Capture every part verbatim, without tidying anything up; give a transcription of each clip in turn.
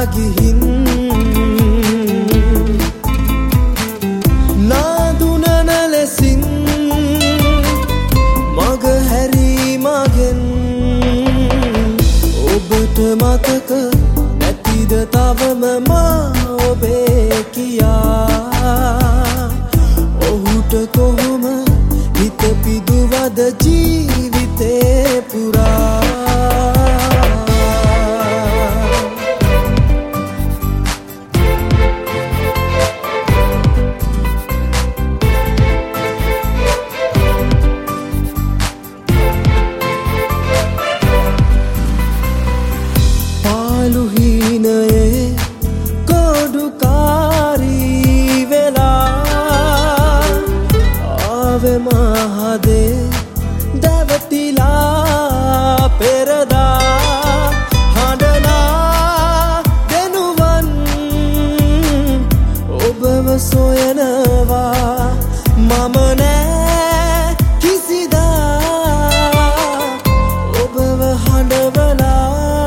ගිහින් නාදුනන ලෙසින් මග හැරීමගෙන් ඔබට මතක නැතිද තවම මා ඔබේ කියා ඔහුට කොහොම හිත පිදුවද ජීවිතේ පුරා ලුහීනයේ කොඩුකාරී වෙලා ආවේ මහදේ දැවටිලා පෙරදා හඬනා දෙනුවන් ඔබව සොයනවා මම නෑ කිසිදා ඔබව හඬවලා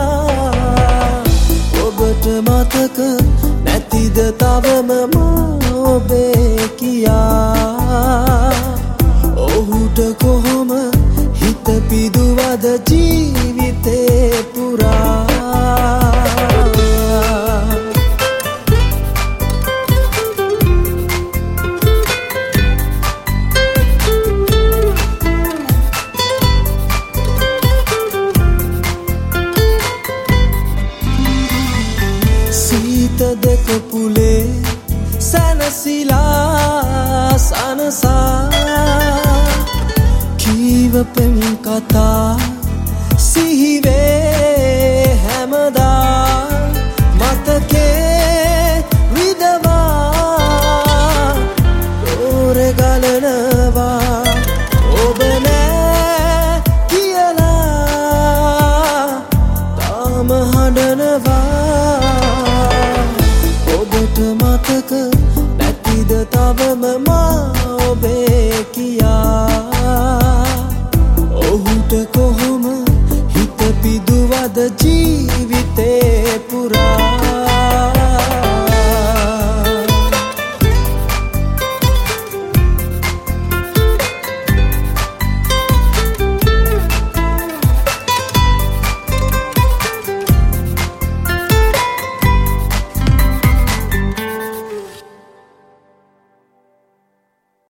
මතක නැතිද තවම ඔබේ කියා ඔහුට කොහොම හිත පිදුවද ජීවිතේ පුරා සීත දෙක පුලේ සැනසිලා සනසා කීව පෙම් කතා